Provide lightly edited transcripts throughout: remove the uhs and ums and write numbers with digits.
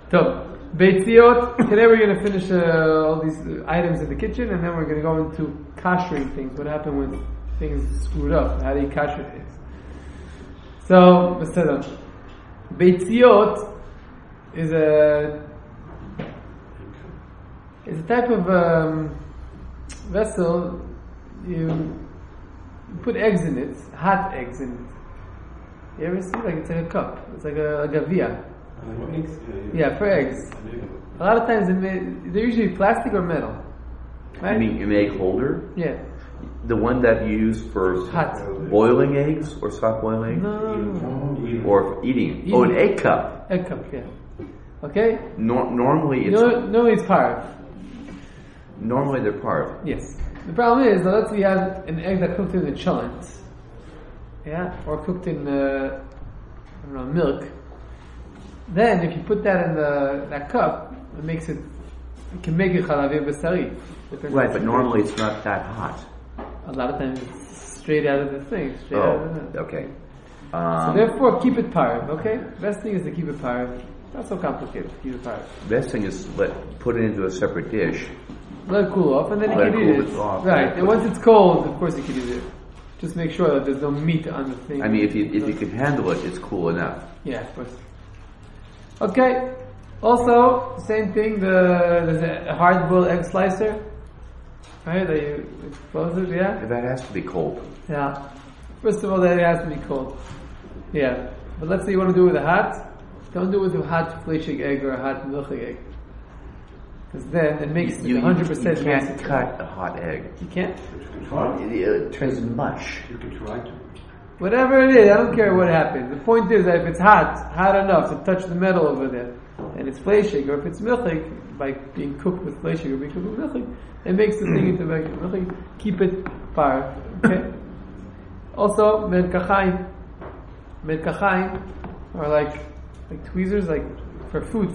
So, Beitziot. Today we're going to finish all these items in the kitchen, and then we're going to go into kashering things. What happened when things screwed up? How do you kasher things? So, Beseda. Beitziot is a type of vessel. You put eggs in it, hot eggs in it. You ever see? Like it's like a cup. It's like a gavia. Yeah, for eggs. A lot of times they're usually plastic or metal. Right? You mean an egg holder? Yeah. The one that you use for Hot. boiling eggs or soft boiling eggs? No. Or for eating? Oh, an egg cup. Egg cup, yeah. Okay? Normally it's... No, it's parv. Normally they're parv. Yes. The problem is, let's say you have an egg that cooked in a cholent. Yeah? Or cooked in, milk. Then, if you put that in that cup, it can make it chalavi basari. Right, but normally it's not that hot. A lot of times it's straight out of the thing. Okay. So therefore, keep it parv, okay? Best thing is to keep it parv. Not so complicated to keep it parv. Best thing is put it into a separate dish. Let it cool off, and then you can eat it. Right, and once it's cold, of course you can eat it. Just make sure that there's no meat on the thing. I mean, if you can handle it, it's cool enough. Yeah, of course. Okay. Also, same thing. There's a hard-boiled egg slicer, right? That you expose it. Yeah. That has to be cold. Yeah. First of all, that it has to be cold. Yeah. But let's say you want to do it with a hot. Don't do it with a hot fleshig egg or a hot milchig egg, because then it makes 100%. You can't cut a hot egg. You can't. It turns mush. You can try to. Whatever it is, I don't care what happens. The point is that if it's hot enough to touch the metal over there, and it's fleshig, or if it's milchig, by being cooked with fleshig or being cooked with milchig, it makes the thing into milchig. Keep it far. Okay. Also, merkachayim. Merkachayim are like tweezers, like for food.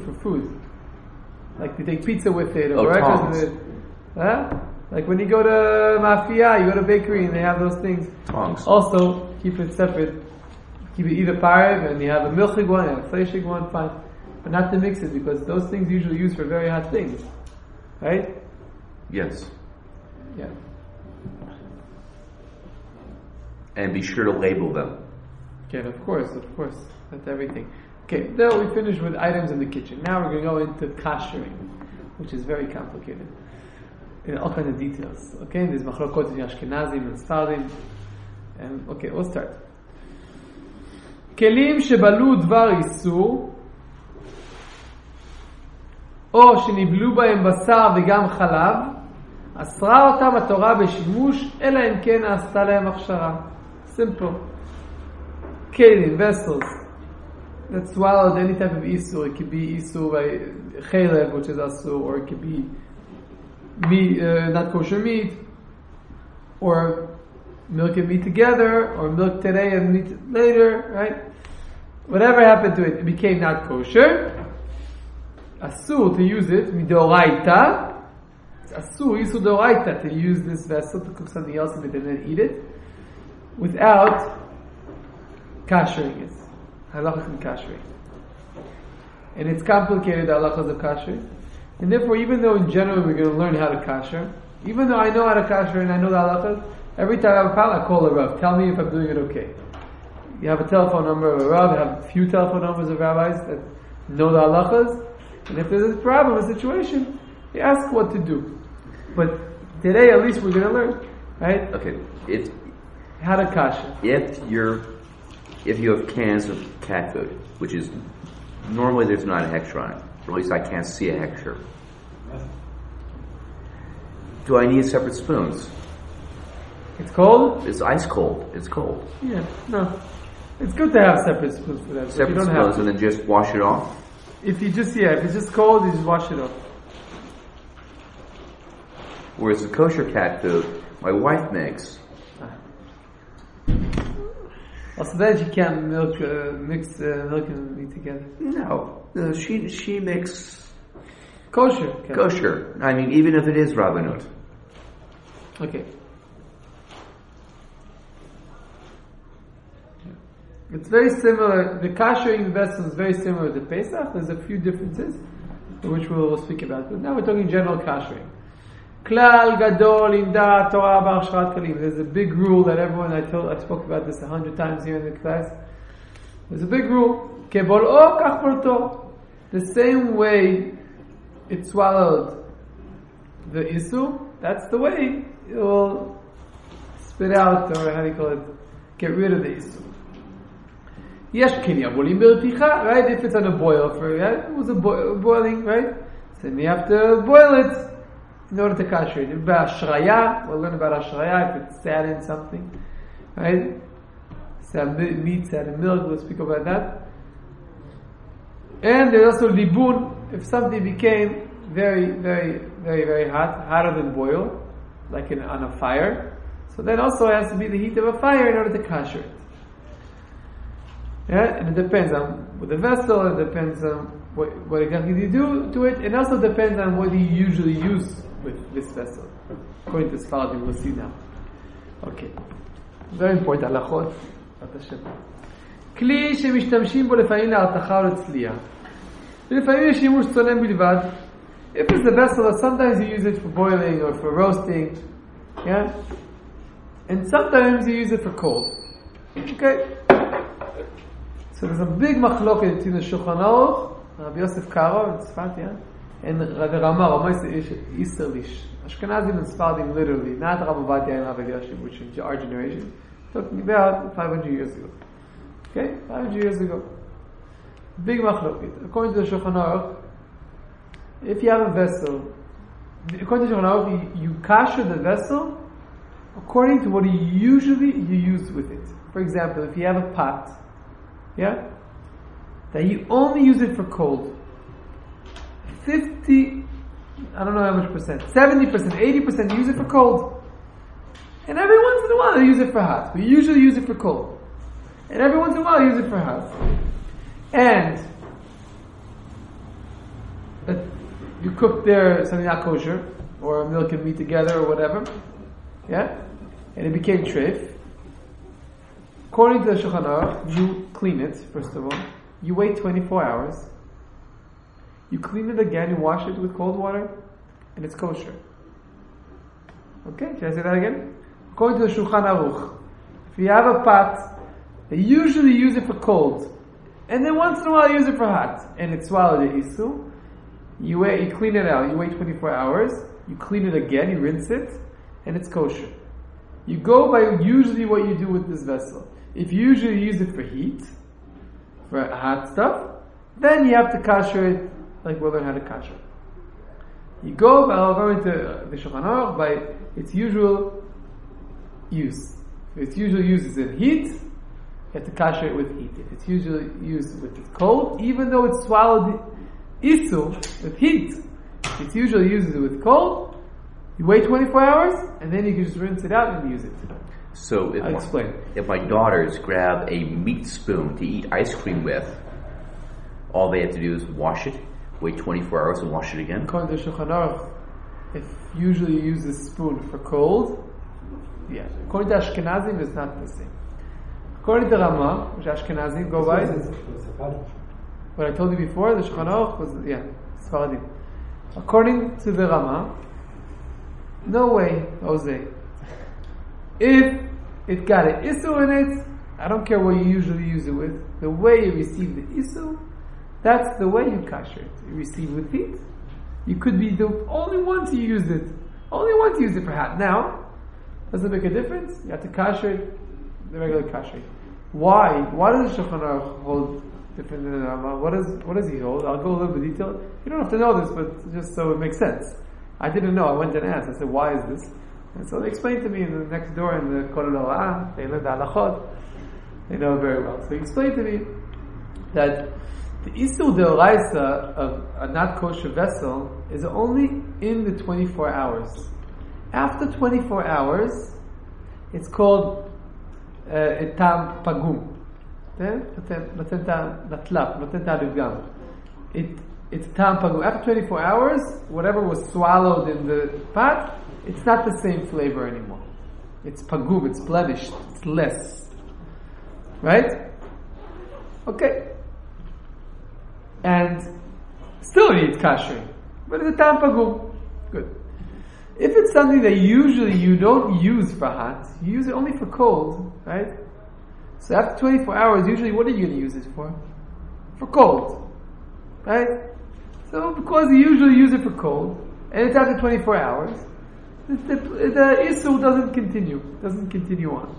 Like you take pizza with it, or tongs. with it. Huh? Like when you go to mafia, you go to bakery and they have those things. Tongs. Also, keep it separate. Keep it either parv and you have a milchig one and a fleshig one, fine. But not to mix it, because those things usually used for very hot things. Right? Yes. Yeah. And be sure to label them. Okay, of course. That's everything. Okay, now we finished with items in the kitchen. Now we're going to go into kashering, which is very complicated. In all kinds of details. Okay, there's machlokot in Ashkenazim and Sfardim. And okay, we'll start. כלים שבלו דבר איסור, או שניבלו בהם בשר וגם חלב, אסרה אותם התורה בשימוש, אלא אם כן עשתה להם הכשרה. Simple. כלים, vessels, that swallowed any type of isur. It could be isur by chelev, which is asur, or it could be meat, not kosher meat, or milk and meat together, or milk today and meat later, right? Whatever happened to it, it became not kosher. Asur to use it, midoraita. It's asur, isur doraita, to use this vessel to cook something else in it and then eat it, without kashering it. Halachas and kashering. And it's complicated, the halachas of kashering. And therefore, even though in general we're going to learn how to kasher, even though I know how to kasher and I know the halachas, every time I have a problem, I call a Rav. Tell me if I'm doing it okay. You have a telephone number of a Rav, you have a few telephone numbers of rabbis that know the halachas, and if there's a problem, a situation, you ask what to do. But today, at least, we're going to learn, right? Okay, how to kasher. If you have cans of cat food, which is normally there's not a hechsher on it, or at least I can't see a hechsher. Do I need separate spoons? It's cold? It's ice cold. It's cold. Yeah, no. It's good to have separate spoons for that. Separate spoons and then just wash it off? If it's just cold, you just wash it off. Whereas the kosher cat food, my wife makes. Also, then she can't mix milk and meat together. No, she makes kosher. Kosher. I mean, even if it is Rabbanut. Okay. It's very similar. The kashering vessel is very similar to Pesach. There's a few differences, which we'll speak about. But now we're talking general kashering. Klal gadol in da Torah b'achsharat kalim. There's a big rule that everyone I spoke about this 100 times here in the class. There's a big rule. Kebol'o kach bolto. The same way it swallowed the isu, that's the way it will spit out, or how do you call it, get rid of the isu. Yesh kenya bolim berticha, right? If it's on a boil, right? It was boiling, right? So then you have to boil it in order to kasher it. B'ashraya, we'll learn about ashraya, if it's sat in something, right? Sat meat, sat in milk, we'll speak about that. And there's also libun, if something became very, very, very, very hot, hotter than boil, like on a fire. So then also it has to be the heat of a fire in order to kasher it. Yeah, and it depends on the vessel, it depends on what exactly you do to it, and also depends on what you usually use with this vessel. According to Sfaradim, we'll see now. Okay. Very important, halachot. כלי שמשתמשים בו לפעמים להרתחה או לצלייה. ולפעמים יש שימוש צונן בלבד. If it's a vessel, sometimes you use it for boiling or for roasting, yeah? And sometimes you use it for cold. Okay? So there's a big machloket between the Shulchan Aruch, Rabbi Yosef Karo in Tzfat, yeah? And Rabbi Rama Iserlish. Ashkenazim and Sfaradim literally, not Rabbi Ovadia and Rabbi Yashim, which is our generation, talking about 500 years ago. Okay? 500 years ago. Big machloket. According to the Shulchan Aruch, if you have a vessel, according to Shulchan Aruch, you kasher the vessel according to what you usually use with it. For example, if you have a pot, yeah, that you only use it for cold, 50, I don't know how much percent, 70%, 80% you use it for cold. And every once in a while you use it for hot. We usually use it for cold. And every once in a while you use it for hot. And you cook there something not kosher, or milk and meat together, or whatever, yeah, and it became treif. According to the Shulchan Aruch, you clean it first of all. You wait 24 hours. You clean it again. You wash it with cold water, and it's kosher. Okay, should I say that again? According to the Shulchan Aruch, if you have a pot, they usually use it for cold, and then once in a while you use it for hot, and it swallowed the isu. You clean it out, you wait 24 hours, you clean it again, you rinse it, and it's kosher. You go by usually what you do with this vessel. If you usually use it for heat, for hot stuff, then you have to kasher it like we'll learn how to kasher. You go according to the Shulchan Aruch by its usual use. If its usual use is in heat, you have to kasher it with heat. If it's usually used with cold, even though it's swallowed isu with heat, it's usually used with cold. You wait 24 hours, and then you can just rinse it out and use it. So I'll explain. If my daughters grab a meat spoon to eat ice cream with, all they have to do is wash it, wait 24 hours and wash it again? According to Shulchan Aruch, if usually you use the spoon for cold, yeah. According to Ashkenazim, it's not the same. According to Rama, which Ashkenazim go by, what I told you before, the Shulchan Aruch was, Sfaradim. According to the Rama, no way, Jose. If it got an isu in it, I don't care what you usually use it with, the way you receive the isu, that's the way you kasher it. You receive with heat. You could be the only one to use it. Only one to use it for hot. Now, does it make a difference? You have to kasher it, the regular kasher. Why? Why does the Shulchan Aruch hold different than the Rama? What does he hold? I'll go a little bit detail. You don't have to know this, but just so it makes sense. I didn't know. I went and asked. I said, why is this? And so they explained to me in the next door in the Kol Hora'ah, they learned the halachot. They know very well. So he explained to me that the Isur Deoraisa of a not kosher vessel is only in the 24 hours. After 24 hours, it's called Tam Pagum. It's Tam Pagum. After 24 hours, whatever was swallowed in the pot, it's not the same flavor anymore. It's Pagum, it's blemished, it's less. Right? Okay. And still needs kashering. But it's a tam pagum. Good. If it's something that usually you don't use for hot, you use it only for cold, right? So after 24 hours, usually what are you going to use it for? For cold. Right? So because you usually use it for cold, and it's after 24 hours, the issur doesn't continue on.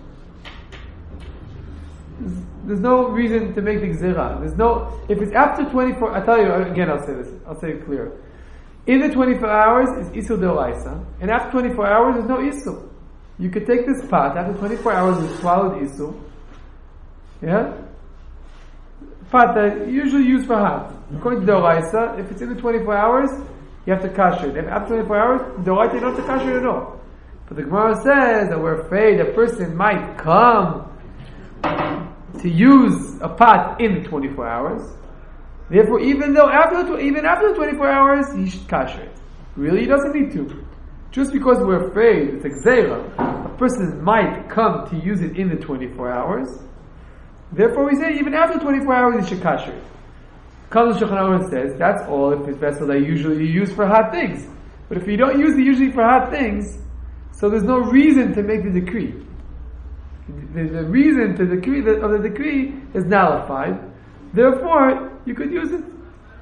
There's no reason to make the gzera. If it's after 24, I tell you again, I'll say this, I'll say it clear. In the 24 hours is issur deoraisa, and after 24 hours there's no issur. You could take this pot, after 24 hours you swallowed issur, yeah? Pot that usually used for hot. According to deoraisa, if it's in the 24 hours, you have to kasher it. If after 24 hours, deoraisa you don't have to kasher it at all. But the Gemara says that we're afraid a person might come to use a pot in the 24 hours. Therefore, even after the 24 hours, he should kasher it. Really, he doesn't need to. Just because we're afraid, it's a gzeira, a person might come to use it in the 24 hours. Therefore, we say even after 24 hours, he should kasher it. Comes the Shulchan Aruch says that's all if it's vessel that usually you use for hot things. But if you don't use it usually for hot things, so there's no reason to make the decree. The reason to the decree is nullified. Therefore, you could use it.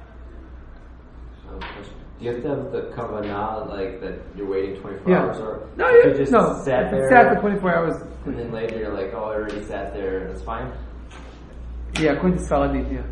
Do you have to have the kavanah, like that you're waiting 24 hours, or no? You just no. sat there, sat for 24 hours, and then later you're like, oh, I already sat there. That's fine. Yeah, according to Sfaradim, yeah.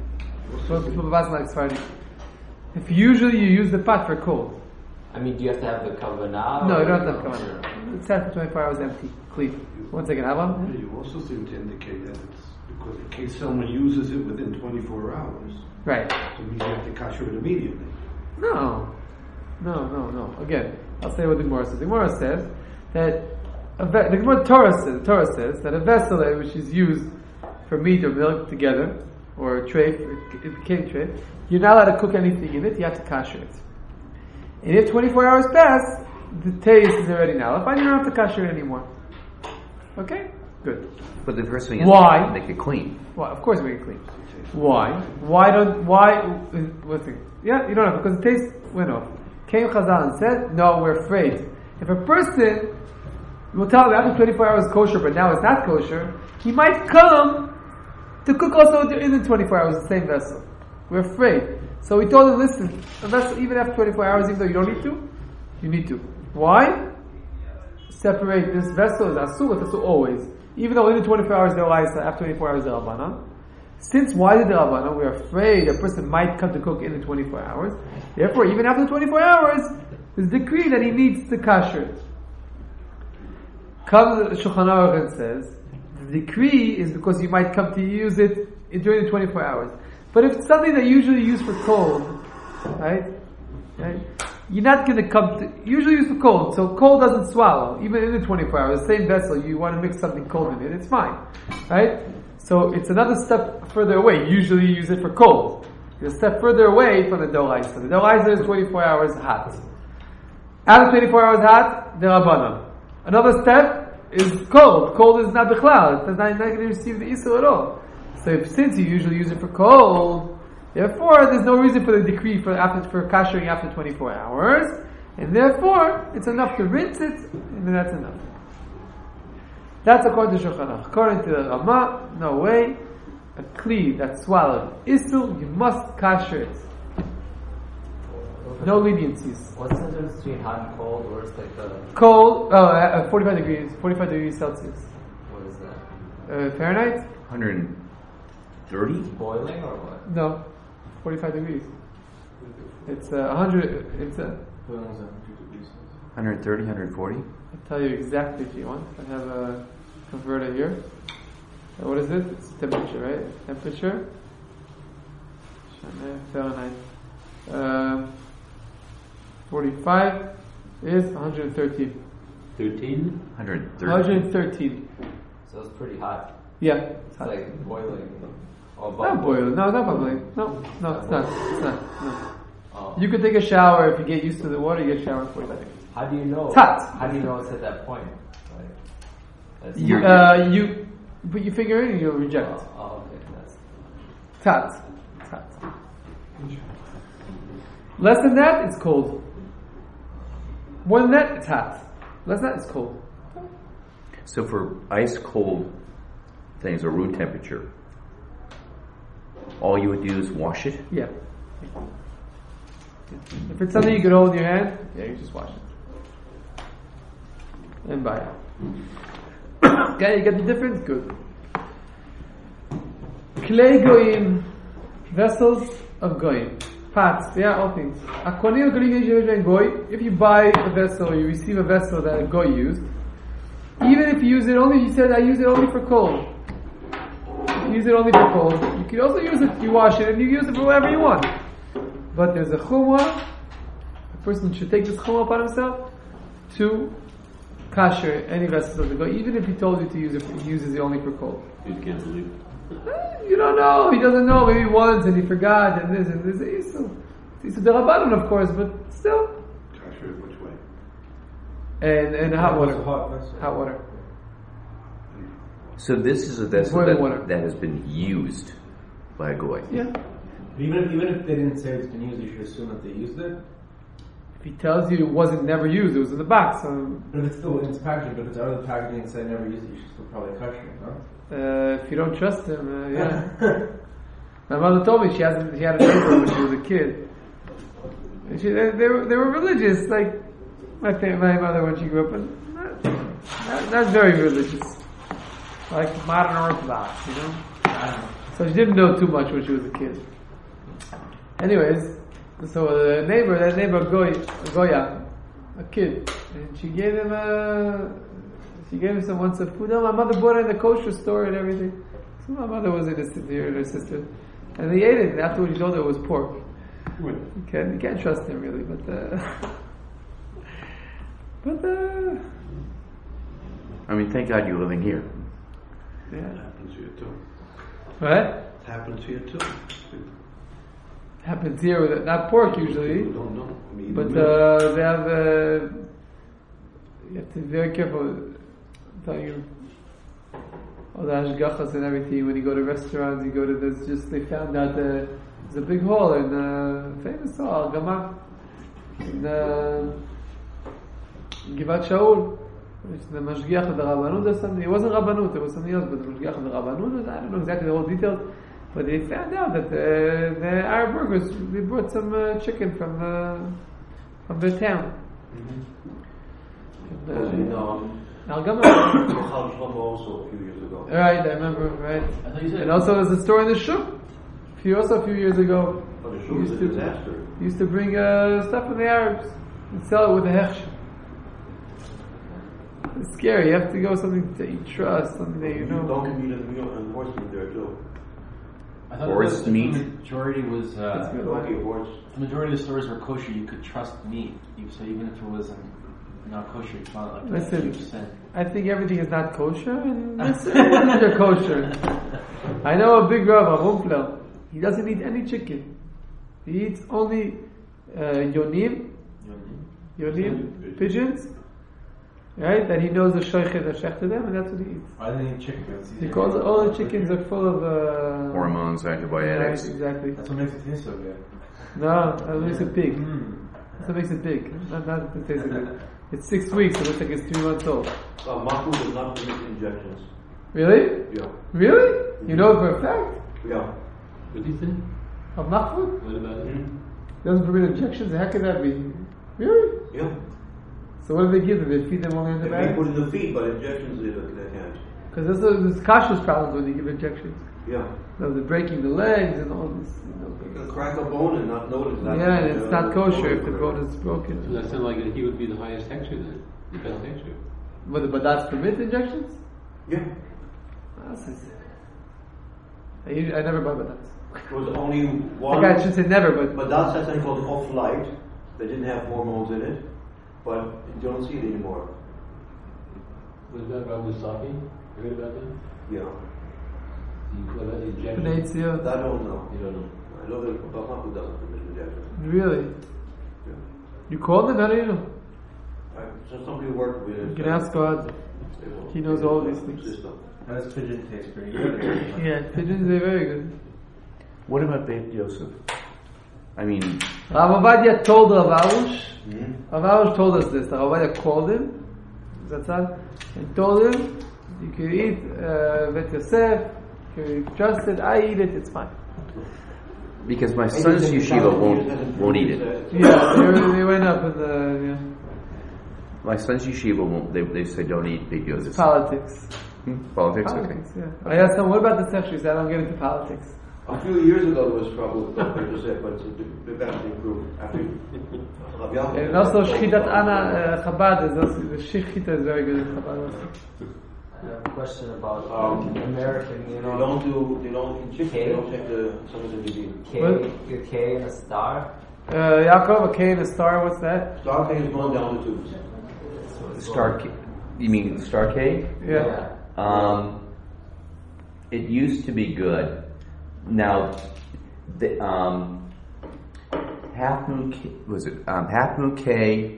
If usually you use the pot for cold. I mean, do you have to have the kavanah? No, you don't have to have kavanah. It's sat for 24 hours empty, clean. 1 second, Abba? You also seem to indicate that it's because in case someone uses it within 24 hours, right? So it means you have to kasher it immediately. No. Again, I'll say what the Gemara says. The Gemara says that the Torah says that a vessel which is used for meat or milk together, or a tray, it became tray, you're not allowed to cook anything in it, you have to kasher it. And if 24 hours pass, the taste is already nullified, you don't have to kasher it anymore. Okay? Good. But the first thing is why? Make it clean. Well, of course make it clean. Why? What's it? Yeah, you don't have, because the taste went off. Came Chazal and said, no, we're afraid. If a person will tell me after 24 hours kosher, but now it's not kosher, he might come to cook also in the 24 hours, the same vessel. We're afraid. So we told him, listen, a vessel, even after 24 hours, even though you don't need to, you need to. Why? Separate this vessel is asur with asur always. Even though in the 24 hours they're oraisa, after 24 hours they're rabbanan. Since why did the rabbanan? We're afraid a person might come to cook in the 24 hours. Therefore, even after the 24 hours, there's a decree that he needs to kasher it. Comes the Shulchan Aruch and says, the decree is because you might come to use it during the 24 hours. But if it's something that you usually use for cold, right? You're not going to come to, usually use for cold, so cold doesn't swallow. Even in the 24 hours, the same vessel, you want to mix something cold in it, it's fine. Right? So it's another step further away. Usually you use it for cold. You're a step further away from the deoraisa. The deoraisa is 24 hours hot. After 24 hours hot, the rabbanan. Another step is cold. Cold is not bichlal. It's not going to receive the issur at all. So since you usually use it for cold, therefore there's no reason for the decree for kashering after 24 hours, and therefore it's enough to rinse it, and then that's enough. That's according to Shulchan Aruch. According to the Rama, no way. A kli that's swallowed issur, you must kasher it. No leniencies. What's the difference between hot and cold? Or it's like the cold? 45 degrees Celsius. What is that? Fahrenheit? 130? Boiling or what? No, 45 degrees. It's 100. It's a. 130, 140? I'll tell you exactly if you want. I have a converter here. What is it? It's temperature, right? Temperature. Fahrenheit. 45 is 113. 13? 130. 113. So it's pretty hot. Yeah. It's like boiling. Or not boiling. No, not bubbling. No, it's not. It's not. No. Oh. You could take a shower if you get used to the water. You get a shower in 45 degrees. How do you know? It's hot. How do you know it's at that point? Like, You put your finger in and you'll reject. Oh, okay. It's hot. It's hot. Less than that, it's cold. More than that, it's hot. Less than that, it's cold. So for ice cold things or room temperature, all you would do is wash it? Yeah. If it's something you can hold in your hand, yeah, you just wash it. And buy it. Okay, you get the difference? Good. Klei goyim, vessels of goyim. Pots, yeah, all things. If you buy a vessel or you receive a vessel that a goy used, even if you use it only, you said I use it only for cold. You use it only for cold. You can also use it, you wash it and you use it for whatever you want. But there's a chumrah. A person should take this chumrah upon himself to kasher any vessels of the goy, even if he told you to use it, he uses it only for cold. You can't believe it. You don't know. He doesn't know. Maybe once and he forgot and this and this. It's a derabanan, of course, but still. Kasher, which way? And hot water. Hot water. So this is a vessel Boiling water. that has been used by a goy. Yeah. Even if they didn't say it's been used, you should assume that they used it. If he tells you it wasn't never used, it was in the box. But if it's still in its packaging, but if it's out of the packaging and say never used it, you should still probably kasher it, no? If you don't trust him, yeah. My mother told me she had a neighbor when she was a kid. And they were religious, like my mother when she grew up, but not very religious, like modern Orthodox, you know. So she didn't know too much when she was a kid. Anyways, so that neighbor Goya, a kid, and she gave him some once of food. Oh, my mother bought it in the kosher store and everything. So my mother was innocent here and her sister. And they ate it, and afterwards she told her it was pork. You can't trust him really, but I mean, thank God you're living here. yeah. It happens here too. What? It happens here too. Happens here with not pork usually, People don't know. I mean, but they have. You have to be very careful. I'm telling you, all the hashgachas and everything. When you go to restaurants, you go to this. They found out there's a big hole in famous hall, Gama, in Givat Shaul. It's the Mashgiach of the Rabbanut or something. It wasn't Rabbanut, it was something else, but the Mashgiach of the Rabbanut. I don't know exactly the whole details, but they found out that the Arab workers they brought some chicken from their town. Al-Gama. also a few years ago. Right, I remember. Right, I thought you said and also there's a store in the shuk. A few years ago, But it was a disaster. used to bring stuff from the Arabs and sell it with a hechsher. It's scary. You have to go something that you trust, something that you know. Donkey meat and horse meat there too. I thought Horse the meat. majority was That's good. Donkey, horse. the majority of the stores were kosher. You could trust meat, so even if it wasn't not kosher, it's not like Listen. a huge sin. I think everything is not kosher, and listen, they're kosher. I know a big Rav, Rumpler. He doesn't eat any chicken. He eats only yonim, pigeons, right? That he knows the shoichet that shech to them, and that's what he eats. I didn't eat chicken. It's easier. Because all the chickens are full of Hormones, antibiotics. Right, exactly. That's what makes it taste so good. No, that makes it big. That's what makes it big. Not the taste of it. It's 6 weeks. It looks like it's 3 months old. Mafu does not permit injections. Really? Yeah. Really? You know it for a fact? Yeah. What do you think? Of Mahfoud? What about it? Doesn't permit injections? How can that be? Really? Yeah. So what do they give them? They feed them only They may antibiotics? put in the feed, but injections they can't. Because there's kashrus problems when you give injections. Yeah. So they're breaking the legs and all this. You can crack a bone and not notice that. Yeah, and it's not kosher if the bone is broken. So that sounds like he would be the highest texture then, the best texture. But that's permit injections? Yeah. I never buy badas. There was only one. Like I should say never, but But that's something called off-light. They didn't have hormones in it, but you don't see it anymore. What about Musafi? You heard about that? Yeah. What about the injection? Benetzia. That I don't know. You don't know. I know that Mafu doesn't permit injections. Really? Yeah. You called him? How do you know? So somebody worked with it. You can ask God. He knows all these things. System. How does pigeon taste? Pretty good. Yeah, pigeons are very good. What about Beit Yosef? I mean, Rav Ovadia told Rav Arush. Mm-hmm. Rav Arush told us this. Rav Ovadia called him, Zatzal, and told him, you can eat Beit Yosef, you can trust it, I eat it, it's fine. because my son's yeshiva won't eat it. Yeah, they went up in the, My son's yeshiva won't. They say don't eat Beit Yosef. politics. Politics, okay. Politics, yeah. I asked him, what about the Sech? She said, I don't get into politics. A few years ago there was trouble with Dr. Joseph, but it eventually improved. After Rav Yaakov- And also, Shchitat Ana Chabad is also, the Shechita is very good in Chabad also. Question about American, They don't in chicken, they don't check the some of the meat. K, your K and a star. Yaakov, a K and a star, what's that? Star thing is going down the tubes. Star cake. You mean star cake? Yeah. It used to be good. Now, the Half Moon K, Half Moon K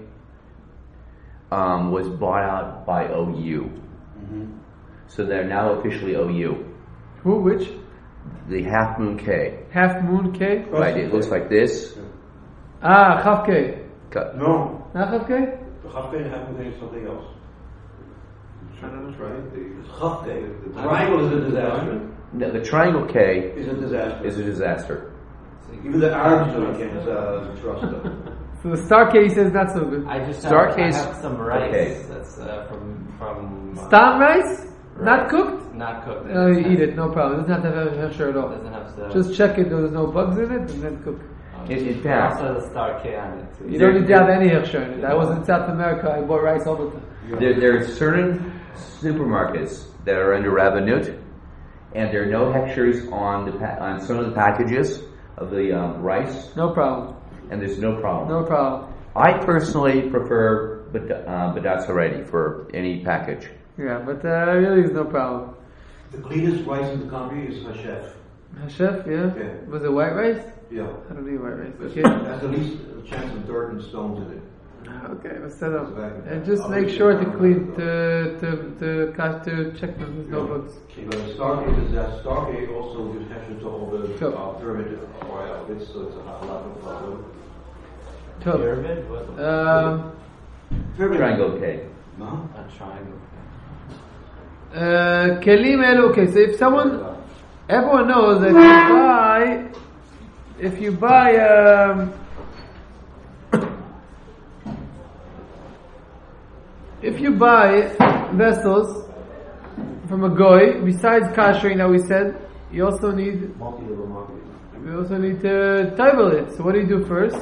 was bought out by OU, so they're now officially OU. Who, which? The Half Moon K, Half Moon K? right? It looks like this. Chav K. Cut. No. Not Chav K? The Chafke and Half Moon is something else. Try. It's Chafke. The triangle is a disaster. No, the Triangle K Is a disaster. is a disaster. Even the Arabs don't can't trust them. So the star K, he says, not so good. I just Star have, case- I have some rice okay. that's from Stam rice? Not cooked? not cooked. You eat it, no problem. It doesn't have to have hechsher at all. Doesn't have the. Just check it, there's no bugs in it, and then cook. In fact, also the star K on it too. You don't need to have any hechsher in it. I was in South America, I bought rice all the time. there are certain supermarkets that are under Rabbanut, and there are no hechshers on on some of the packages of the rice, No problem. and there's no problem. No problem. I personally prefer Badatz Haredi for any package. Yeah, but really is no problem. The cleanest rice in the country is Hashef. Chef, yeah? Yeah. Was it white rice? Yeah. I don't need white rice. It Okay. has the least chance of dirt and stones in it. Okay, let's set up. And just make sure to clean, to check them, there's no bugs. But Stargate is that Stargate also gives attention to all the Sure. pyramid oil bits, so it's a lot of problem. Tov. Pyramid? What? Pyramid. Triangle K. No? A triangle. Kelim elu. Okay, so if everyone knows that if you buy vessels from a goy, besides kashering that we said, you also need Multi-level marketing. to table it. So what do you do first?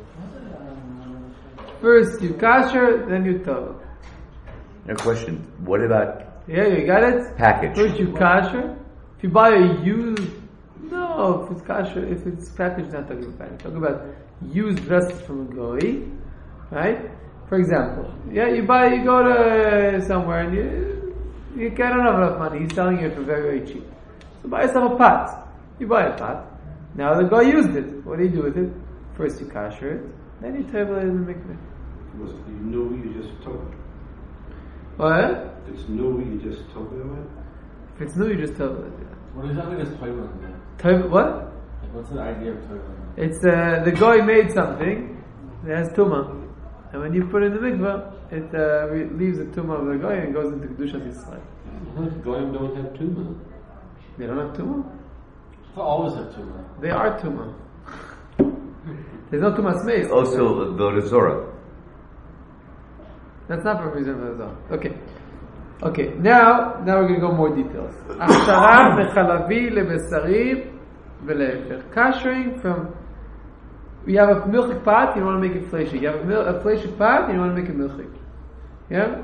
First you kasher, then you table. No question. What about Yeah, you got it? package? First you kasher. If you buy a used, no, if it's kasher, if it's packaged, not talking about package. Talking about used vessels from a goy, right? For example, you go to somewhere and you don't have enough money. He's selling it for very, very cheap. So buy yourself a pot. You buy a pot. Now the guy used it. What do you do with it? First you kasher it, then you table it in the mikveh. Was it new, you just took it. What? It's new, you just took it away. If it's new, you just table it. What exactly does toilet mean? What? Like, what's the idea of toilet? It's the guy made something that has tumah, and when you put it in the mikveh, it leaves the tumah of the guy and goes into kedushas Yisrael. Goyim don't have tumah. They don't have tumah. They always have tumah. They are tumah. There's no tumah smeis. Also, the Zora. That's not for reason for the Okay. Now we're going to go more details. Achshara bechalavi lebesari v'lefer. Kashering from. We have a milchik pot. You don't want to make it fleshig. You have a fleshig pot. You don't want to make it milchik. Yeah.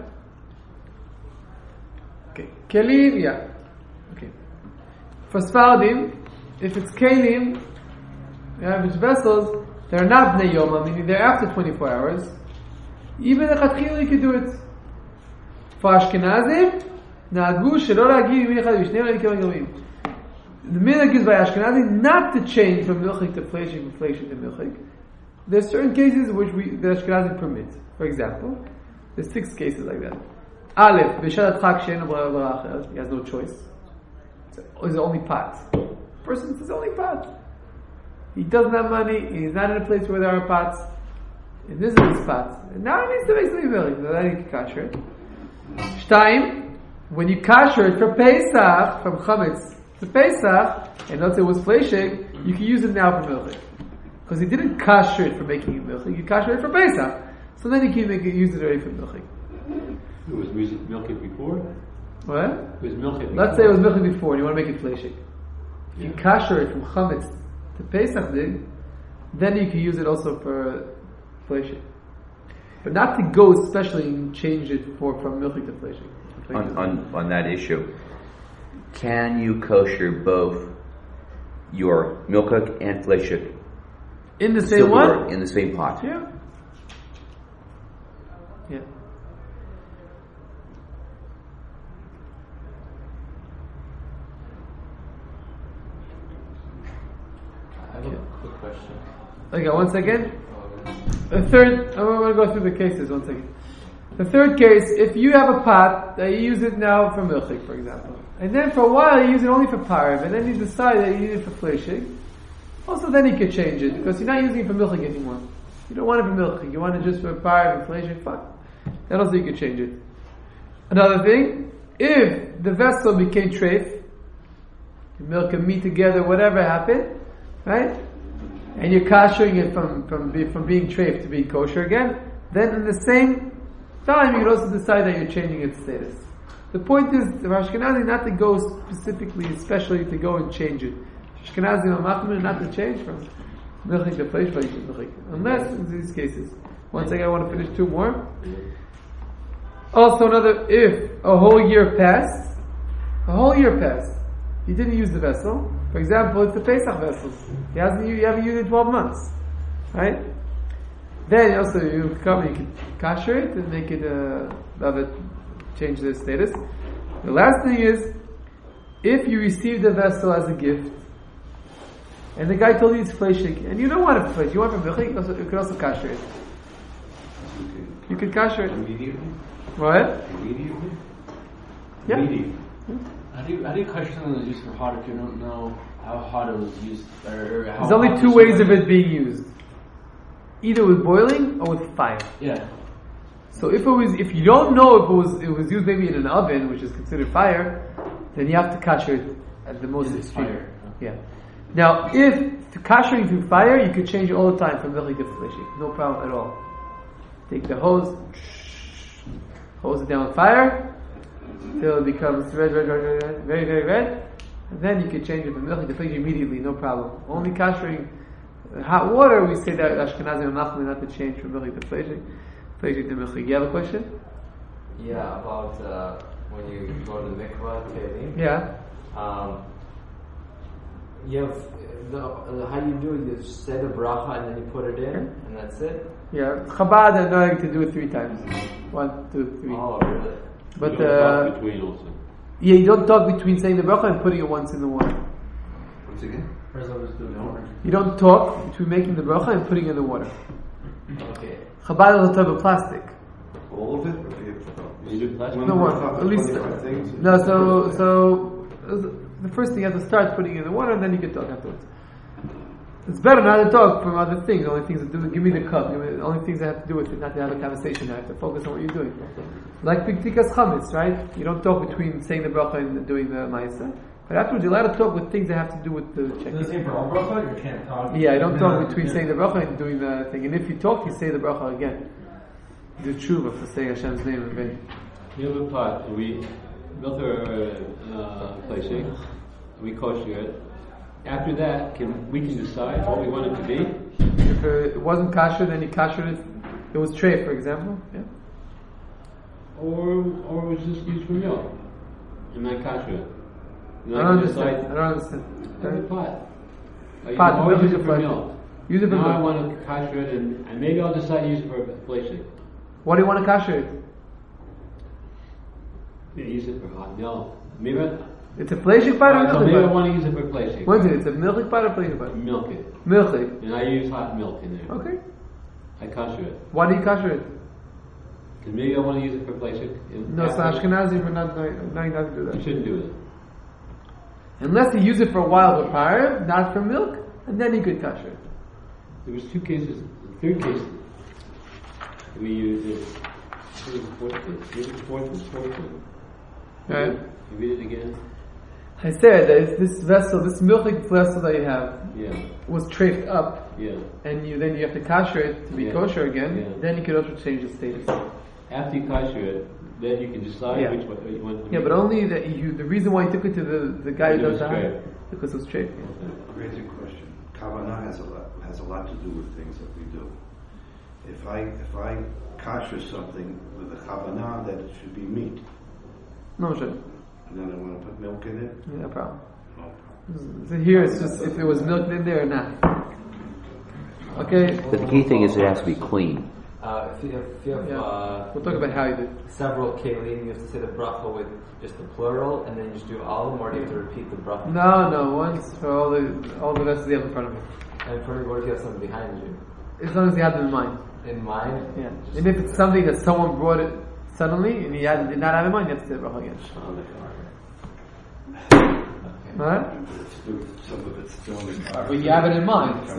Okay. Kelim. Yeah. Okay. For Sfardim, if it's kelim, if it's vessels, they're not bnei yoma, meaning they're after 24 hours. Even the chatchil you can do it. For Ashkenazim, na'agu shelo la'agi yimei echad v'shnei l'ikei l'gamim. The minhag is by Ashkenazim not to change from milchik to fleshik, from fleshik to milchik. There's certain cases which the Ashkenazim permit. For example, there's 6 cases like that. Aleph, b'shalat chag she'enu b'ra achar, he has no choice. It's the only pot. Person, it's the only pot. He doesn't have money. He's not in a place where there are pots. And this is his pots. And now he needs to make something milk. So then he can kasher it. Shtaim, when you kasher it for Pesach, from Chametz to Pesach, and let's say it was fleshig, you can use it now for milk. Because he didn't kasher it for making it milk. You kasher it for Pesach. So then you can use it already for milk. It was milky before? What? It was milky before. Let's say it was milk before and you want to make it fleshig. You kasher it from Chametz to Pesach then you can use it also for fleshig. But not to go especially and change it from milchik to fleshig. On that issue, can you kosher both your milchik and fleshik in the same one? In the same pot? Yeah. Yeah. I have a quick question. Okay, one second. The third, I'm going to go through the cases, one second. The third case, if you have a pot that you use it now for milchik, for example, and then for a while you use it only for parv, and then you decide that you need it for fleshig, also then you can change it, because you're not using it for milchik anymore. You don't want it for milchik, you want it just for parv and fleshig, fine. Then also you can change it. Another thing, if the vessel became treif, milk and meat together, whatever happened, right? And you're koshering it from being treif to being kosher again, then in the same time you can also decide that you're changing its status. The point is, for Ashkenazi not to go specifically, especially to go and change it. Ashkenazi Mamachmir not to change from milchik to fleish, unless in these cases. One second, I want to finish two more. Also another, if a whole year passed, you didn't use the vessel. For example, it's the Pesach vessel. You haven't used it 12 months, right? Then also you come and you can kasher it and make it change the status. The last thing is, if you receive the vessel as a gift, and the guy told you it's fleshig, and you don't want it for flesh, you want it for milchik, you can also kasher it. You can kasher it. Immediately? What? Immediately? Yeah. Immediately. How do you kasher something that's used for hot if you don't know how hot it was used? Or how There's only hot two the ways of sugar it being used. Either with boiling or with fire. Yeah. So if you don't know if it was used maybe in an oven, which is considered fire, then you have to kasher it at the most extreme. Fire. Yeah. Now, if to kashering through fire, you could change it all the time from milchik to fleshig, no problem at all. Take the hose it down with fire till it becomes red, very, very red, and then you can change it from milchik to fleshig immediately, no problem. Only kashering hot water, we say that Ashkenazi Mamachmir not to change from milchik to fleshig to milchik. You have a question? Yeah, about when you go to the mikvah, Keilim. Yeah. You have how you do it. You say the bracha and then you put it in, and that's it. Yeah. Chabad are knowing to do it 3 times. 1, 2, 3. Oh, really? But You don't talk between also. yeah, you don't talk between saying the bracha and putting it once in the water. Once again? First I'll just do the orange. You don't talk between making the bracha and putting it in the water. Okay. Chabad is on top of plastic. All of it? Or do you have You do plastic? No one. At least 25 things? no. So the first thing you have to start putting it in the water, and then you can talk afterwards. It's better not to talk from other things. Only things that do. Give me the cup. Only things that have to do with it. Not to have a conversation. I have to focus on what you're doing. Like B'tikas Chametz, right? You don't talk between saying the bracha and doing the ma'aseh. But afterwards, you're allowed to talk with things that have to do with the Is checking. the same for all bracha? You can't talk. Yeah, I don't talk between saying the bracha and doing the thing. And if you talk, you say the bracha again. Do tshuva for saying Hashem's name in vain. You have a pot, and we built our fleshig, we kosher it. After that, we can decide what we want it to be. If it wasn't kasher, then you kashered it. It was treif, for example. Yeah. Or it was just used for milk. And not kasher it. I don't understand. Have a pot. Pot, You always milk use is it a for pot. milk. Use it for Now I milk. want to kasher it, and maybe I'll decide to use it for fleshig. What do you want to kasher it? Maybe use it for hot milk. Maybe It's a fleshig pot or so milchik maybe I pot? want to use it for fleshig. What is it? It's a milchik pot or fleshig pot? Milk it. Milchik. And I use hot milk in there. Okay. I kasher it. Why do you kasher it? Because maybe I want to use it for fleshig. No, so Ashkenazi, we're not to do You that. shouldn't do it. Unless you use it for a while for parv, not for milk, and then you could kasher it. There was two cases. The third case, we used it. What was the fourth case? The fourth one. Right. You read it again? I said that if this vessel, this milchik vessel that you have, Yeah. was trafed up, Yeah. and then you have to kasher it to be Yeah. kosher again, Yeah. then you could also change the status. After you kosher it, then you can decide Yeah. which one you want to Yeah, make. but only that the reason why you took it to the guy It who was does that, straight. because it was trafed. Raise a question. Kavanah has a lot to do with things that we do. If I kasher something with a kavanah that it should be meat, No, sure. and then I want to put milk in it, No problem. no problem. So here it's just if it was milk in there or not. Okay? But the key thing is it has to be clean. If you have Yeah. We'll talk about how you do. several kelim, you have to say the bracha with just the plural, and then you just do all of them, or do you have to repeat the bracha? No, once for all the rest of the other in front of me. And for me, what if you have something behind you? As long as you have them in mind. In mind? Yeah. And if it's something that someone brought it suddenly and did not have in mind, you have to say bracha again. Alright? Some of it's still in the car. But you have it in mind.